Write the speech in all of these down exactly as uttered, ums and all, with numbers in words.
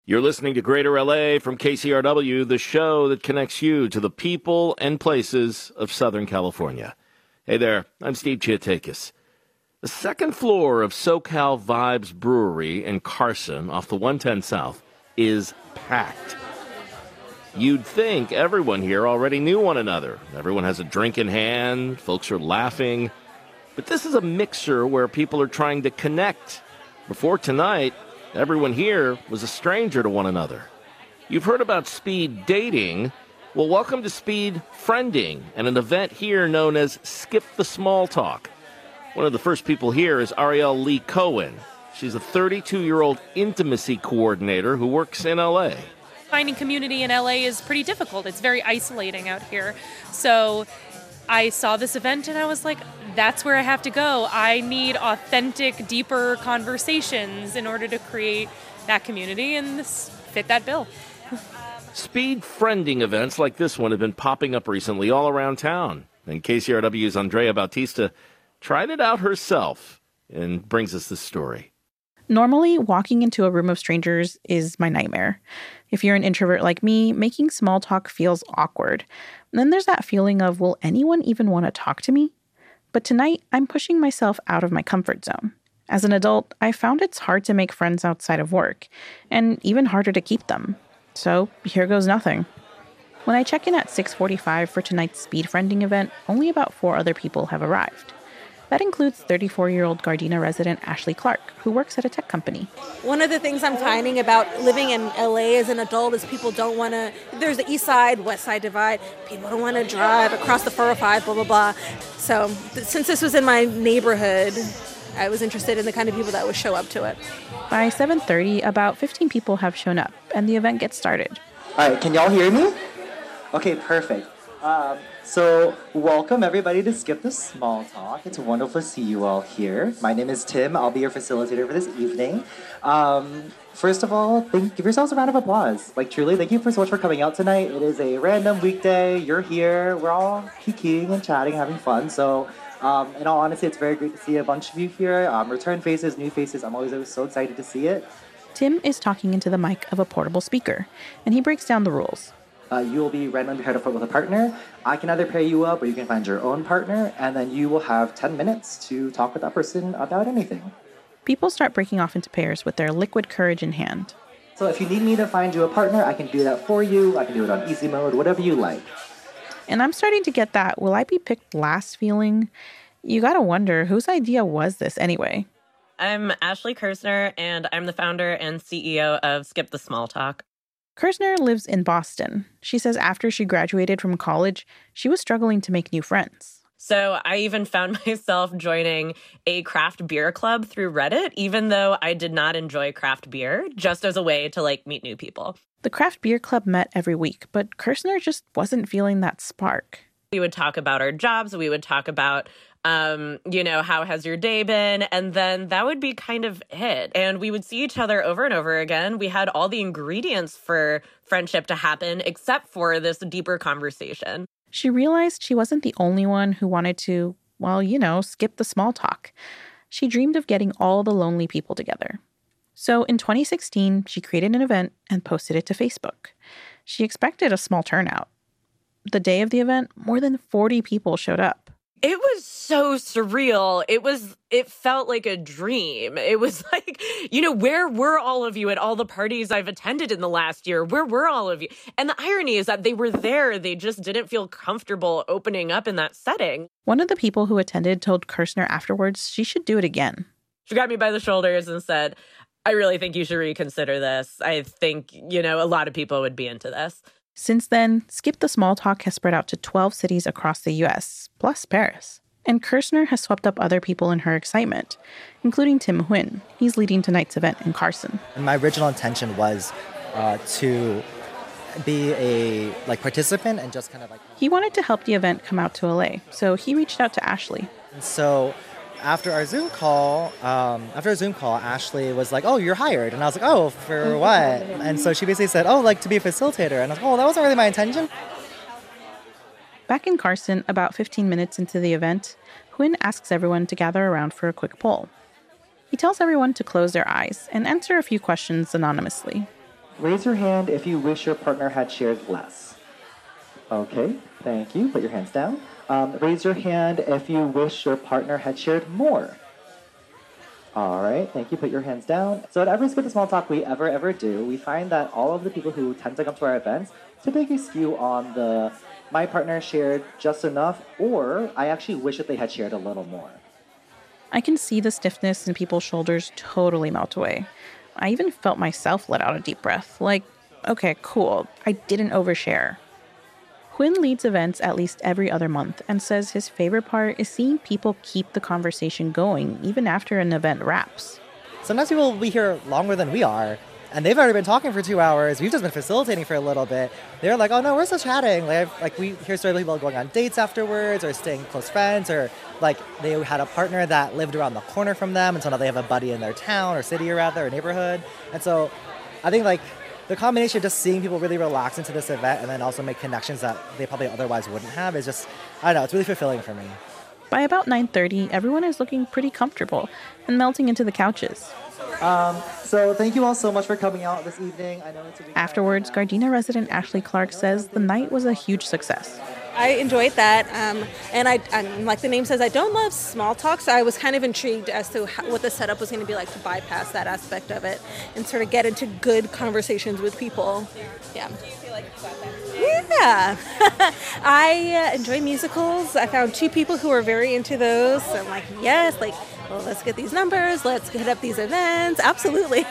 You're listening to Greater L A from K C R W, the show that connects you to the people and places of Southern California. Hey there, I'm Steve Chiatakis. The second floor of SoCal Vibes Brewery in Carson off the one ten South is packed. You'd think everyone here already knew one another. Everyone has a drink in hand, folks are laughing. But this is a mixer where people are trying to connect. Before tonight, everyone here was a stranger to one another. You've heard about speed dating. Well, welcome to speed friending, and an event here known as Skip the Small Talk. One of the first people here is Ariel Lee Cohen. She's a thirty-two-year-old intimacy coordinator who works in L A. Finding community in L A is pretty difficult. It's very isolating out here. So I saw this event and I was like, that's where I have to go. I need authentic, deeper conversations in order to create that community, and this fit that bill. Speed friending events like this one have been popping up recently all around town. And K C R W's Andrea Bautista tried it out herself and brings us this story. Normally, walking into a room of strangers is my nightmare. If you're an introvert like me, making small talk feels awkward. And then there's that feeling of, will anyone even want to talk to me? But tonight, I'm pushing myself out of my comfort zone. As an adult, I found it's hard to make friends outside of work, and even harder to keep them. So here goes nothing. When I check in at six forty-five for tonight's speed friending event, only about four other people have arrived. That includes thirty-four-year-old Gardena resident Ashley Clark, who works at a tech company. One of the things I'm finding about living in L A as an adult is people don't want to, there's the east side, west side divide. People don't want to drive across the four oh five, blah, blah, blah. So th- since this was in my neighborhood, I was interested in the kind of people that would show up to it. By seven thirty, about fifteen people have shown up, and the event gets started. All right, can y'all hear me? Okay, perfect. Um, so, welcome everybody to Skip the Small Talk. It's wonderful to see you all here. My name is Tim. I'll be your facilitator for this evening. Um, first of all, thank, give yourselves a round of applause. Like, truly, thank you for so much for coming out tonight. It is a random weekday. You're here. We're all kikiing and chatting, having fun. So, um, in all honesty, it's very great to see a bunch of you here. Um, return faces, new faces. I'm always, always so excited to see it. Tim is talking into the mic of a portable speaker, and he breaks down the rules. Uh, you will be randomly paired up with a partner. I can either pair you up or you can find your own partner, and then you will have ten minutes to talk with that person about anything. People start breaking off into pairs with their liquid courage in hand. So if you need me to find you a partner, I can do that for you. I can do it on easy mode, whatever you like. And I'm starting to get that will I be picked last feeling. You gotta wonder, whose idea was this anyway? I'm Ashley Kersner, and I'm the founder and C E O of Skip the Small Talk. Kersner lives in Boston. She says after she graduated from college, she was struggling to make new friends. So I even found myself joining a craft beer club through Reddit, even though I did not enjoy craft beer, just as a way to, like, meet new people. The craft beer club met every week, but Kersner just wasn't feeling that spark. We would talk about our jobs. We would talk about, um, you know, how has your day been? And then that would be kind of it. And we would see each other over and over again. We had all the ingredients for friendship to happen, except for this deeper conversation. She realized she wasn't the only one who wanted to, well, you know, skip the small talk. She dreamed of getting all the lonely people together. So in twenty sixteen, she created an event and posted it to Facebook. She expected a small turnout. The day of the event, more than forty people showed up. It was so surreal. It was, it felt like a dream. It was like, you know, where were all of you at all the parties I've attended in the last year? Where were all of you? And the irony is that they were there. They just didn't feel comfortable opening up in that setting. One of the people who attended told Kersner afterwards she should do it again. She grabbed me by the shoulders and said, I really think you should reconsider this. I think, you know, a lot of people would be into this. Since then, Skip the Small Talk has spread out to twelve cities across the U S, plus Paris. And Kersner has swept up other people in her excitement, including Tim Huynh. He's leading tonight's event in Carson. And my original intention was uh, to be a like participant and just kind of like... He wanted to help the event come out to L A, so he reached out to Ashley. And so after our Zoom call, um, after our Zoom call, Ashley was like, oh, you're hired. And I was like, oh, for what? And so she basically said, oh, like to be a facilitator. And I was like, oh, that wasn't really my intention. Back in Carson, about fifteen minutes into the event, Huynh asks everyone to gather around for a quick poll. He tells everyone to close their eyes and answer a few questions anonymously. raise your hand if you wish your partner had shared less. Okay, thank you. Put your hands down. Um, raise your hand if you wish your partner had shared more. All right, thank you. Put your hands down. So at every Skip the Small Talk we ever, ever do, we find that all of the people who tend to come to our events typically skew on the my partner shared just enough, or I actually wish that they had shared a little more. I can see the stiffness in people's shoulders totally melt away. I even felt myself let out a deep breath, like, okay, cool, I didn't overshare. Quinn leads events at least every other month and says his favorite part is seeing people keep the conversation going even after an event wraps. Sometimes people will be here longer than we are, and they've already been talking for two hours. We've just been facilitating for a little bit. They're like, oh no, we're still chatting. Like, I've, like we hear stories of people going on dates afterwards, or staying close friends, or like they had a partner that lived around the corner from them, and so now they have a buddy in their town or city or rather or neighborhood. And so I think like the combination of just seeing people really relax into this event and then also make connections that they probably otherwise wouldn't have is just, I don't know, it's really fulfilling for me. By about nine thirty, everyone is looking pretty comfortable and melting into the couches. Um, so thank you all so much for coming out this evening. I know it's a big Afterwards, Gardena resident Ashley Clark says the night was a huge success. I enjoyed that, um, and I, I'm, like the name says, I don't love small talk, so I was kind of intrigued as to how, what the setup was going to be like to bypass that aspect of it and sort of get into good conversations with people. Yeah. Yeah. I uh, enjoy musicals. I found two people who are very into those. So I'm like, yes, like, well, let's get these numbers, let's hit up these events. Absolutely.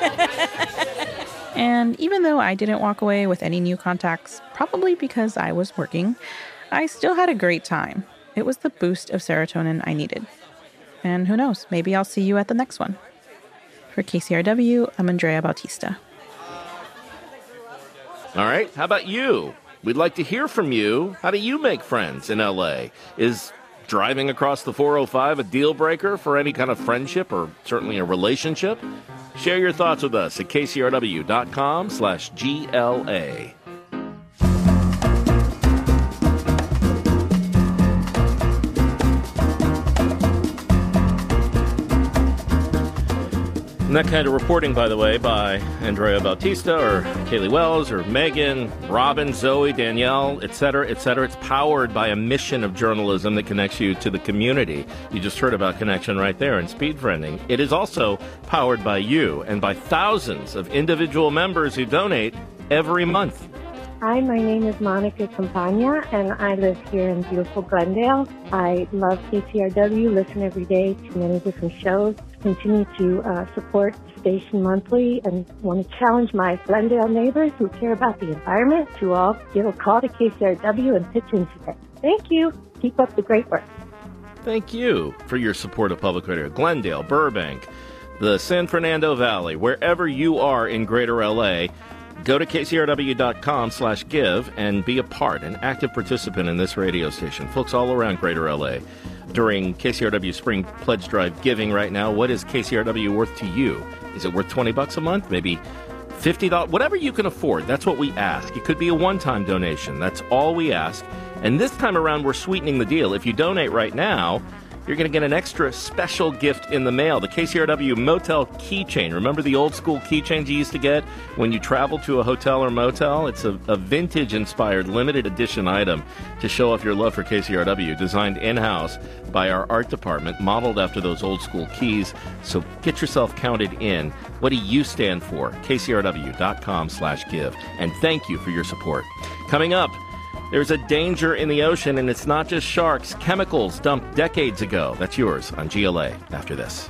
And even though I didn't walk away with any new contacts, probably because I was working, I still had a great time. It was the boost of serotonin I needed. And who knows, maybe I'll see you at the next one. For K C R W, I'm Andrea Bautista. All right, how about you? We'd like to hear from you. How do you make friends in L A? Is driving across the four oh five a deal breaker for any kind of friendship or certainly a relationship? Share your thoughts with us at kcrw.com slash GLA. And that kind of reporting, by the way, by Andrea Bautista or Kaylee Wells or Megan, Robin, Zoe, Danielle, et cetera, et cetera. It's powered by a mission of journalism that connects you to the community. You just heard about Connection right there in Speed Friending. It is also powered by you and by thousands of individual members who donate every month. Hi, my name is Monica Campagna, and I live here in beautiful Glendale. I love K C R W, listen every day to many different shows, continue to uh, support the station monthly, and want to challenge my Glendale neighbors who care about the environment to all give a call to K C R W and pitch in today. Thank you. Keep up the great work. Thank you for your support of public radio. Glendale, Burbank, the San Fernando Valley, wherever you are in greater L A, go to kcrw.com slash give and be a part, an active participant in this radio station. Folks all around greater L A. During K C R W Spring Pledge Drive giving right now, what is K C R W worth to you? Is it worth twenty bucks a month? Maybe fifty dollars? Whatever you can afford. That's what we ask. It could be a one-time donation. That's all we ask. And this time around, we're sweetening the deal. If you donate right now, you're going to get an extra special gift in the mail, the K C R W Motel Keychain. Remember the old school keychains you used to get when you travel to a hotel or motel? It's a, a vintage-inspired limited edition item to show off your love for K C R W, designed in-house by our art department, modeled after those old school keys. So get yourself counted in. What do you stand for? kcrw.com slash give. And thank you for your support. Coming up, there's a danger in the ocean, and it's not just sharks. Chemicals dumped decades ago. That's yours on G L A after this.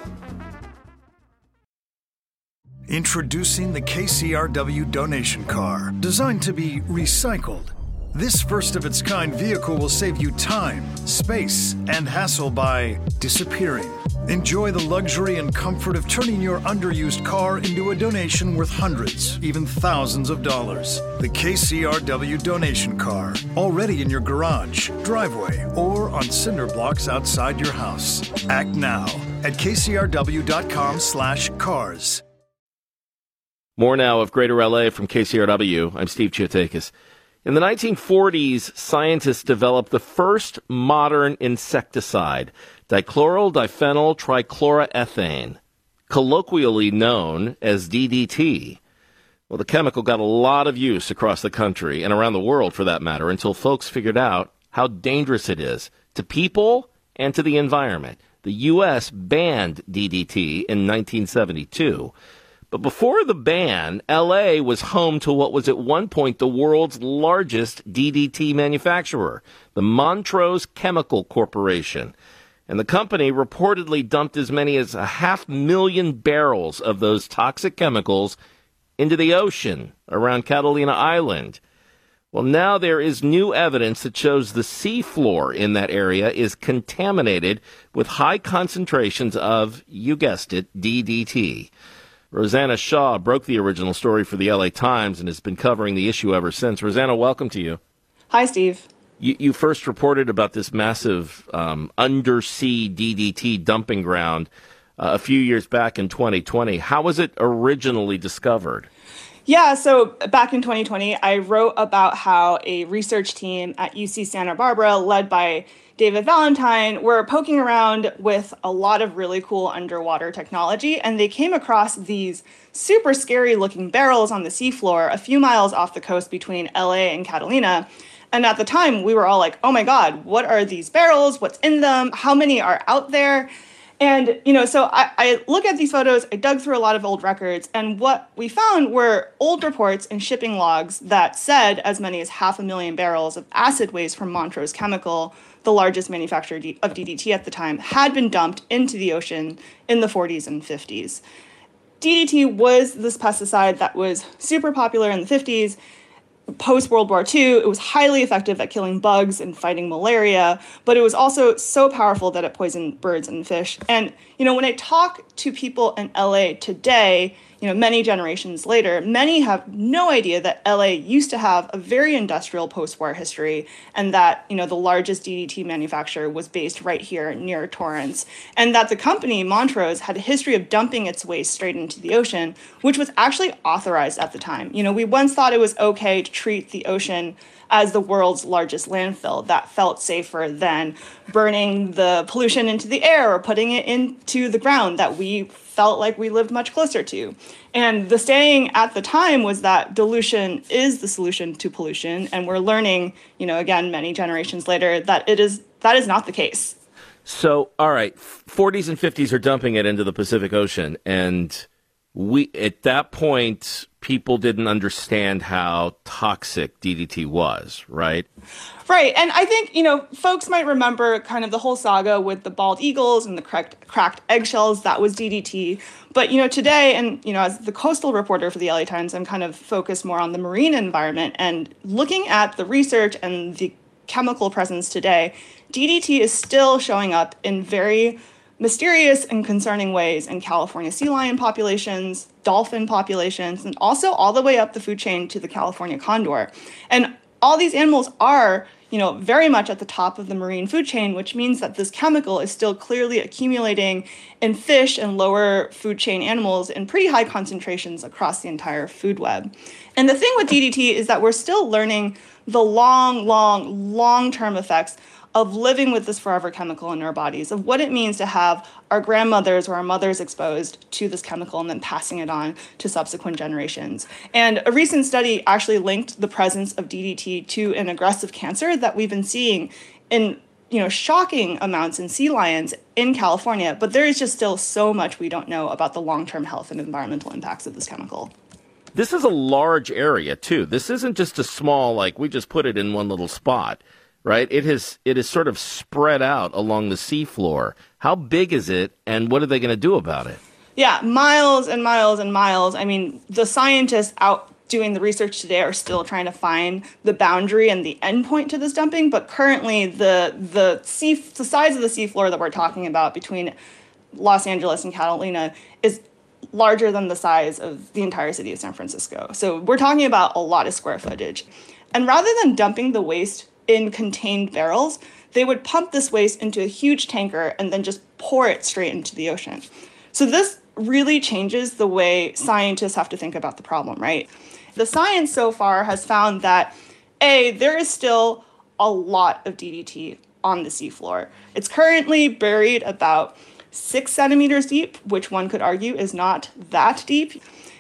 Introducing the K C R W donation car, designed to be recycled. This first-of-its-kind vehicle will save you time, space, and hassle by disappearing. Enjoy the luxury and comfort of turning your underused car into a donation worth hundreds, even thousands of dollars. The K C R W donation car, already in your garage, driveway, or on cinder blocks outside your house. Act now at kcrw.com slash cars. More now of Greater L A from K C R W. I'm Steve Chiotakis. In the nineteen forties, scientists developed the first modern insecticide, dichloryl diphenyl trichloroethane, colloquially known as D D T. Well, the chemical got a lot of use across the country and around the world, for that matter, until folks figured out how dangerous it is to people and to the environment. The U S banned D D T in nineteen seventy-two. But before the ban, L A was home to what was at one point the world's largest D D T manufacturer, the Montrose Chemical Corporation. And the company reportedly dumped as many as a half million barrels of those toxic chemicals into the ocean around Catalina Island. Well, now there is new evidence that shows the seafloor in that area is contaminated with high concentrations of, you guessed it, D D T. Rosanna Shaw broke the original story for the L A Times and has been covering the issue ever since. Rosanna, welcome to you. Hi, Steve. You, you first reported about this massive um, undersea D D T dumping ground Uh, a few years back in twenty twenty. How was it originally discovered? Yeah, so back in twenty twenty, I wrote about how a research team at U C Santa Barbara, led by David Valentine, were poking around with a lot of really cool underwater technology, and they came across these super scary looking barrels on the seafloor a few miles off the coast between L A and Catalina. And at the time, we were all like, oh my God, what are these barrels? What's in them? How many are out there? And, you know, so I, I look at these photos, I dug through a lot of old records, and what we found were old reports and shipping logs that said as many as half a million barrels of acid waste from Montrose Chemical, the largest manufacturer of D D T at the time, had been dumped into the ocean in the forties and fifties. D D T was this pesticide that was super popular in the fifties. Post-World War Two, it was highly effective at killing bugs and fighting malaria, but it was also so powerful that it poisoned birds and fish. And, you know, when I talk to people in L A today, you know, many generations later, many have no idea that L A used to have a very industrial post-war history, and that, you know, the largest D D T manufacturer was based right here near Torrance, and that the company, Montrose, had a history of dumping its waste straight into the ocean, which was actually authorized at the time. You know, we once thought it was okay to treat the ocean as the world's largest landfill. That felt safer than burning the pollution into the air or putting it into the ground that we felt like we lived much closer to. And the saying at the time was that dilution is the solution to pollution. And we're learning, you know, again, many generations later, that it is that is not the case. So, all right, forties and fifties are dumping it into the Pacific Ocean. And we, at that point, people didn't understand how toxic D D T was, right? Right. And I think, you know, folks might remember kind of the whole saga with the bald eagles and the cracked, cracked eggshells. That was D D T. But, you know, today, and, you know, as the coastal reporter for the L A Times, I'm kind of focused more on the marine environment. And looking at the research and the chemical presence today, D D T is still showing up in very mysterious and concerning ways in California sea lion populations, dolphin populations, and also all the way up the food chain to the California condor. And all these animals are, you know, very much at the top of the marine food chain, which means that this chemical is still clearly accumulating in fish and lower food chain animals in pretty high concentrations across the entire food web. And the thing with D D T is that we're still learning the long, long, long-term effects of living with this forever chemical in our bodies, of what it means to have our grandmothers or our mothers exposed to this chemical and then passing it on to subsequent generations. And a recent study actually linked the presence of D D T to an aggressive cancer that we've been seeing in, you know, shocking amounts in sea lions in California, but there is just still so much we don't know about the long-term health and environmental impacts of this chemical. This is a large area, too. This isn't just a small, like, we just put it in one little spot. Right? It has it is sort of spread out along the seafloor. How big is it, and what are they going to do about it? Yeah, miles and miles and miles. I mean, the scientists out doing the research today are still trying to find the boundary and the endpoint to this dumping, but currently the the sea the size of the seafloor that we're talking about between Los Angeles and Catalina is larger than the size of the entire city of San Francisco. So we're talking about a lot of square footage. And rather than dumping the waste in contained barrels, they would pump this waste into a huge tanker and then just pour it straight into the ocean. So this really changes the way scientists have to think about the problem, right? The science so far has found that, A, there is still a lot of D D T on the seafloor. It's currently buried about six centimeters deep, which one could argue is not that deep.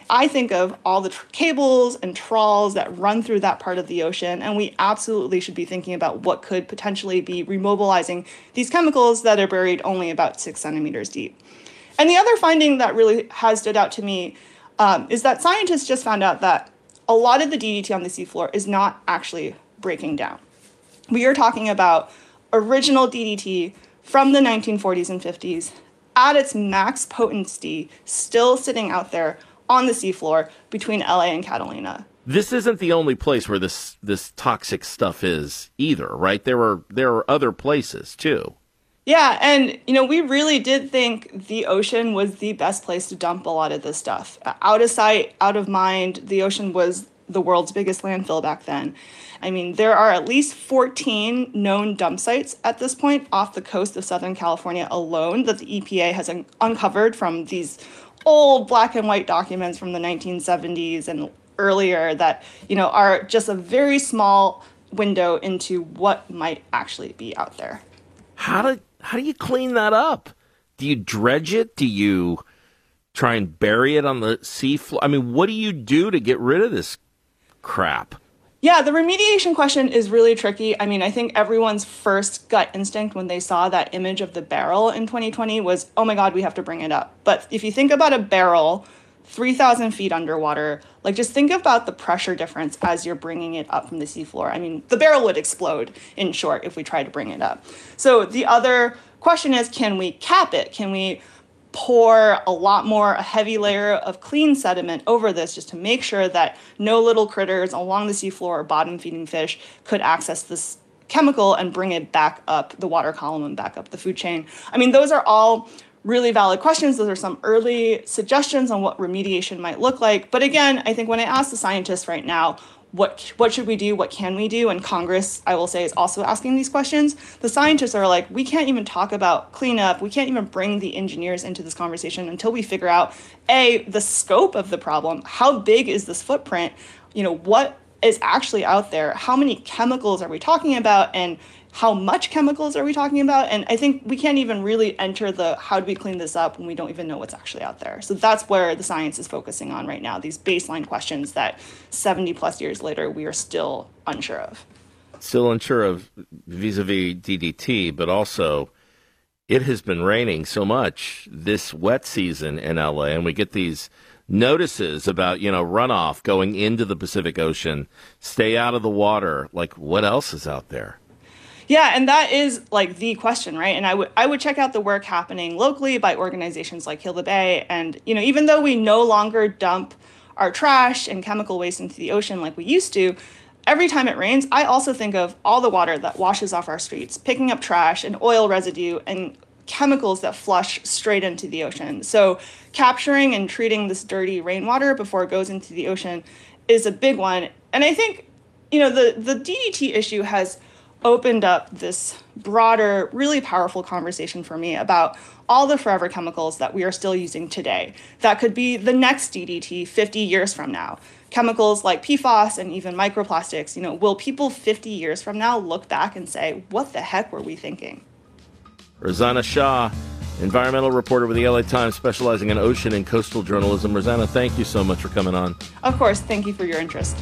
I think of all the tr- cables and trawls that run through that part of the ocean, and we absolutely should be thinking about what could potentially be remobilizing these chemicals that are buried only about six centimeters deep. And the other finding that really has stood out to me um, is that scientists just found out that a lot of the D D T on the seafloor is not actually breaking down. We are talking about original D D T from the nineteen forties and fifties at its max potency, still sitting out there on the seafloor between L A and Catalina. This isn't the only place where this this toxic stuff is either, right? There are there are other places too. Yeah, and you know, we really did think the ocean was the best place to dump a lot of this stuff. Out of sight, out of mind, the ocean was the world's biggest landfill back then. I mean, there are at least fourteen known dump sites at this point off the coast of Southern California alone that the E P A has un- uncovered from these old black and white documents from the nineteen seventies and earlier that, you know, are just a very small window into what might actually be out there. How do how do you clean that up? Do you dredge it? Do you try and bury it on the seafloor? I mean, what do you do to get rid of this crap? Yeah, the remediation question is really tricky. I mean, I think everyone's first gut instinct when they saw that image of the barrel in twenty twenty was, oh my God, we have to bring it up. But if you think about a barrel three thousand feet underwater, like just think about the pressure difference as you're bringing it up from the seafloor. I mean, the barrel would explode, in short, if we tried to bring it up. So the other question is, can we cap it? Can we pour a lot more, a heavy layer of clean sediment over this just to make sure that no little critters along the seafloor or bottom-feeding fish could access this chemical and bring it back up the water column and back up the food chain? I mean, those are all really valid questions. Those are some early suggestions on what remediation might look like. But again, I think when I ask the scientists right now, what what should we do? What can we do? And Congress, I will say, is also asking these questions. The scientists are like, we can't even talk about cleanup. We can't even bring the engineers into this conversation until we figure out, A, the scope of the problem. How big is this footprint? You know, what is actually out there? How many chemicals are we talking about? And how much chemicals are we talking about? And I think we can't even really enter the how do we clean this up when we don't even know what's actually out there. So that's where the science is focusing on right now, these baseline questions that seventy plus years later we are still unsure of. Still unsure of vis-a-vis D D T, but also it has been raining so much this wet season in L A, and we get these notices about, you know, runoff going into the Pacific Ocean, stay out of the water. Like, what else is out there? Yeah, and that is like the question, right? And I would I would check out the work happening locally by organizations like Heal the Bay. And, you know, even though we no longer dump our trash and chemical waste into the ocean like we used to, every time it rains, I also think of all the water that washes off our streets, picking up trash and oil residue and chemicals that flush straight into the ocean. So capturing and treating this dirty rainwater before it goes into the ocean is a big one. And I think, you know, the, the D D T issue has opened up this broader, really powerful conversation for me about all the forever chemicals that we are still using today. That could be the next D D T fifty years from now. Chemicals like P FAS and even microplastics. You know, will people fifty years from now look back and say, what the heck were we thinking? Rosanna Shah, environmental reporter with the L A Times, specializing in ocean and coastal journalism. Rosanna, thank you so much for coming on. Of course, thank you for your interest.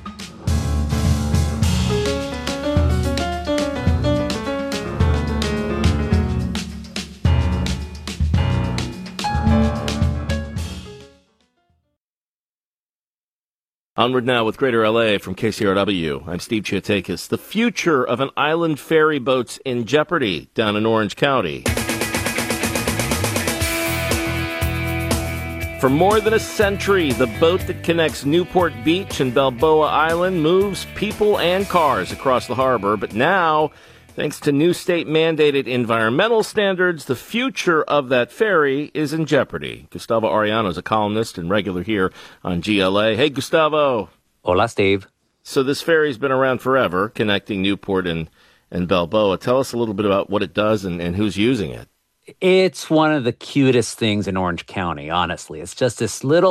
Onward now with Greater L A from K C R W. I'm Steve Chiatakis. The future of an island ferry boat's in jeopardy down in Orange County. For more than a century, the boat that connects Newport Beach and Balboa Island moves people and cars across the harbor. But now, thanks to new state-mandated environmental standards, the future of that ferry is in jeopardy. Gustavo Arellano is a columnist and regular here on G L A. Hey, Gustavo. Hola, Steve. So this ferry's been around forever, connecting Newport and, and Balboa. Tell us a little bit about what it does and, and who's using it. It's one of the cutest things in Orange County, honestly. It's just this little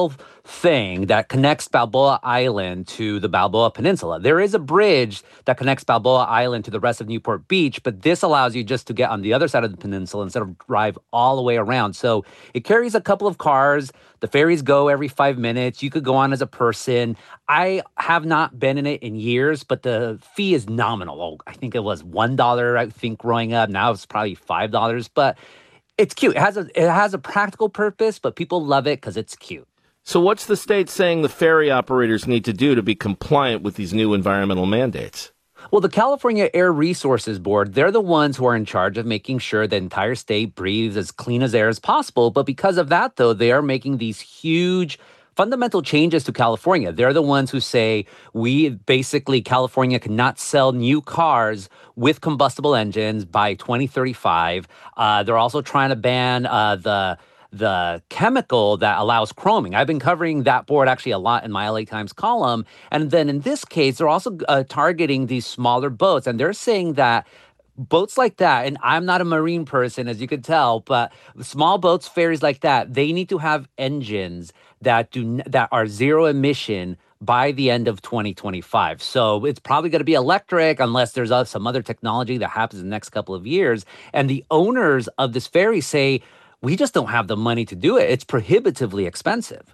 thing that connects Balboa Island to the Balboa Peninsula. There is a bridge that connects Balboa Island to the rest of Newport Beach, but this allows you just to get on the other side of the peninsula instead of drive all the way around. So it carries a couple of cars. The ferries go every five minutes. You could go on as a person. I have not been in it in years, but the fee is nominal. Oh, I think it was one dollar, I think, growing up. Now it's probably five dollars, but it's cute. It has a, it has a practical purpose, but people love it because it's cute. So what's the state saying the ferry operators need to do to be compliant with these new environmental mandates? Well, the California Air Resources Board, they're the ones who are in charge of making sure the entire state breathes as clean as air as possible. But because of that, though, they are making these huge fundamental changes to California. They're the ones who say we basically, California cannot sell new cars with combustible engines by twenty thirty-five. Uh, they're also trying to ban uh, the the chemical that allows chroming. I've been covering that board actually a lot in my L A Times column. And then in this case, they're also uh, targeting these smaller boats. And they're saying that boats like that, and I'm not a marine person, as you could tell, but small boats, ferries like that, they need to have engines that do that are zero emission by the end of twenty twenty-five. So it's probably going to be electric unless there's uh, some other technology that happens in the next couple of years. And the owners of this ferry say, we just don't have the money to do it. It's prohibitively expensive.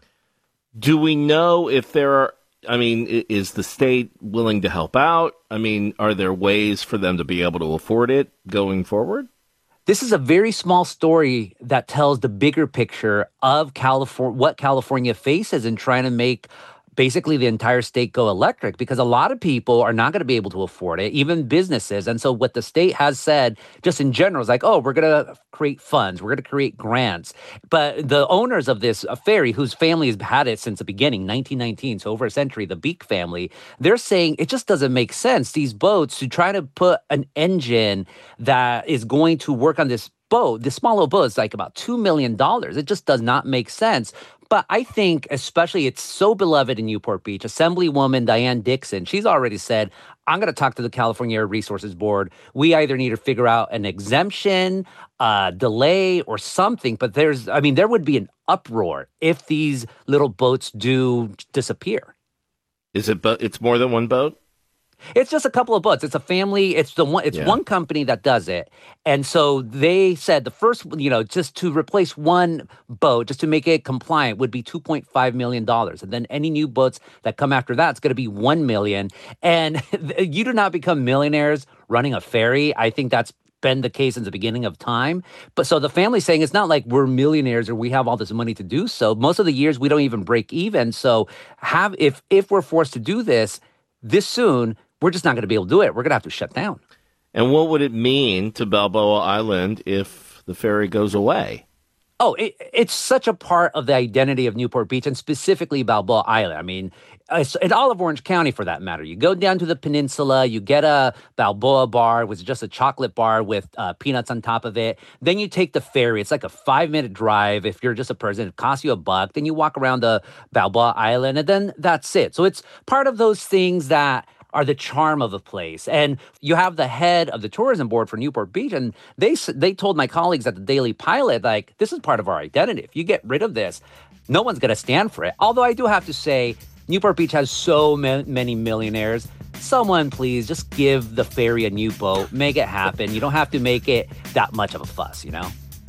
Do we know if there are, I mean, is the state willing to help out? I mean, are there ways for them to be able to afford it going forward? This is a very small story that tells the bigger picture of California, what California faces in trying to make basically the entire state go electric, because a lot of people are not going to be able to afford it, even businesses. And so what the state has said, just in general, is like, oh, we're going to create funds. We're going to create grants. But the owners of this ferry, whose family has had it since the beginning, nineteen nineteen, so over a century, the Beek family, they're saying it just doesn't make sense, these boats, to try to put an engine that is going to work on this boat. This small little boat is like about two million dollars. It just does not make sense. But I think especially it's so beloved in Newport Beach. Assemblywoman Diane Dixon, she's already said, I'm going to talk to the California Air Resources Board. We either need to figure out an exemption, uh, delay, or something. But there's, I mean, there would be an uproar if these little boats do disappear. Is it, but it's more than one boat? It's just a couple of boats. It's a family. It's the one. It's yeah. one company that does it. And so they said the first, you know, just to replace one boat, just to make it compliant, would be two point five million dollars. And then any new boats that come after that, it's going to be one million dollars. And you do not become millionaires running a ferry. I think that's been the case since the beginning of time. But so the family's saying it's not like we're millionaires or we have all this money to do so. Most of the years we don't even break even. So have if if we're forced to do this this soon, we're just not going to be able to do it. We're going to have to shut down. And what would it mean to Balboa Island if the ferry goes away? Oh, it, it's such a part of the identity of Newport Beach, and specifically Balboa Island. I mean, in all of Orange County, for that matter. You go down to the peninsula, you get a Balboa bar, which is just a chocolate bar with uh, peanuts on top of it. Then you take the ferry. It's like a five-minute drive. If you're just a person, it costs you a buck. Then you walk around the Balboa Island, and then that's it. So it's part of those things that are the charm of the place. And you have the head of the tourism board for Newport Beach, and they they told my colleagues at the Daily Pilot, like, this is part of our identity. If you get rid of this, no one's going to stand for it. Although I do have to say, Newport Beach has so ma- many millionaires. Someone please just give the ferry a new boat. Make it happen. You don't have to make it that much of a fuss, you know?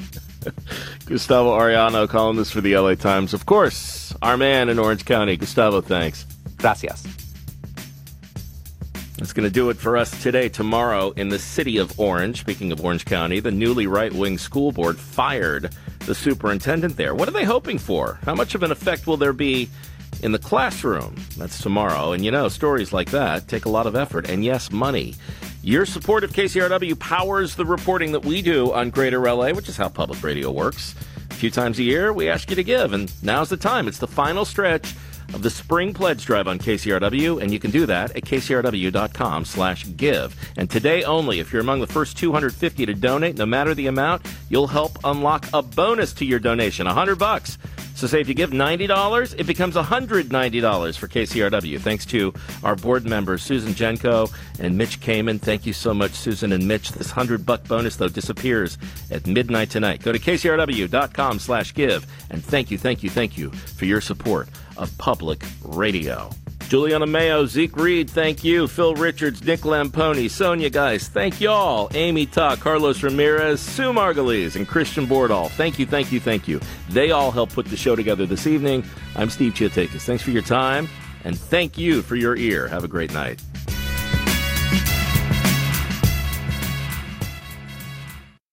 Gustavo Arellano, columnist for the L A Times. Of course, our man in Orange County. Gustavo, thanks. Gracias. That's going to do it for us today. Tomorrow, in the city of Orange, speaking of Orange County, the newly right-wing school board fired the superintendent there. What are they hoping for? How much of an effect will there be in the classroom? That's tomorrow. And you know, stories like that take a lot of effort and, yes, money. Your support of K C R W powers the reporting that we do on Greater L A, which is how public radio works. A few times a year, we ask you to give, and now's the time. It's the final stretch of the Spring Pledge Drive on K C R W, and you can do that at kcrw.com slash give. And today only, if you're among the first two hundred fifty to donate, no matter the amount, you'll help unlock a bonus to your donation, one hundred bucks. So say if you give ninety dollars, it becomes one hundred ninety dollars for K C R W. Thanks to our board members, Susan Jenko and Mitch Kamen. Thank you so much, Susan and Mitch. This one hundred buck bonus, though, disappears at midnight tonight. Go to K C R W dot com slash give. And thank you, thank you, thank you for your support of public radio. Juliana Mayo, Zeke Reed, thank you. Phil Richards, Nick Lamponi, Sonia Geis, thank y'all. Amy Ta, Carlos Ramirez, Sue Margulies, and Christian Bordall. Thank you, thank you, thank you. They all helped put the show together this evening. I'm Steve Chiatakis. Thanks for your time, and thank you for your ear. Have a great night.